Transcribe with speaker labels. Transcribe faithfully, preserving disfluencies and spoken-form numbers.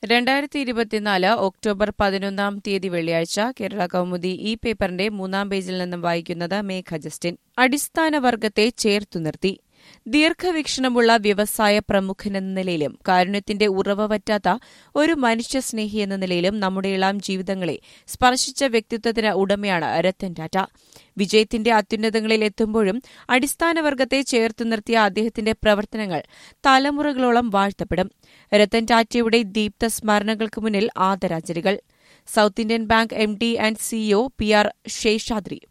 Speaker 1: രണ്ടായിരത്തി ഇരുപത്തിനാല് ഒക്ടോബർ പതിനൊന്നാം തീയതി വെള്ളിയാഴ്ച കേരള കൗമുദി ഈ പേപ്പറിന്റെ മൂന്നാം പേജിൽ നിന്നും വായിക്കുന്നത് മേഘ ജസ്റ്റിൻ. അടിസ്ഥാന വർഗത്തെ ചേർത്തു നിർത്തി. ദീർഘവീക്ഷണമുള്ള വ്യവസായ പ്രമുഖനെന്ന നിലയിലും കാരുണ്യത്തിന്റെ ഉറവ വറ്റാത്ത ഒരു മനുഷ്യസ്നേഹി എന്ന നിലയിലും നമ്മുടെ ഇളാം ജീവിതങ്ങളെ സ്പർശിച്ച വ്യക്തിത്വത്തിന് ഉടമയാണ് രത്തൻ ടാറ്റ. വിജയത്തിന്റെ അത്യുന്നതങ്ങളിൽ എത്തുമ്പോഴും അടിസ്ഥാനവർഗത്തെ ചേർത്തു നിർത്തിയ അദ്ദേഹത്തിന്റെ പ്രവർത്തനങ്ങൾ തലമുറകളോളം വാഴ്ത്തപ്പെടും. രത്തൻ ടാറ്റയുടെ ദീപ്ത സ്മരണകൾക്ക് മുന്നിൽ ആദരാഞ്ജലികൾ. South Indian Bank M D and CEO P R Seshadri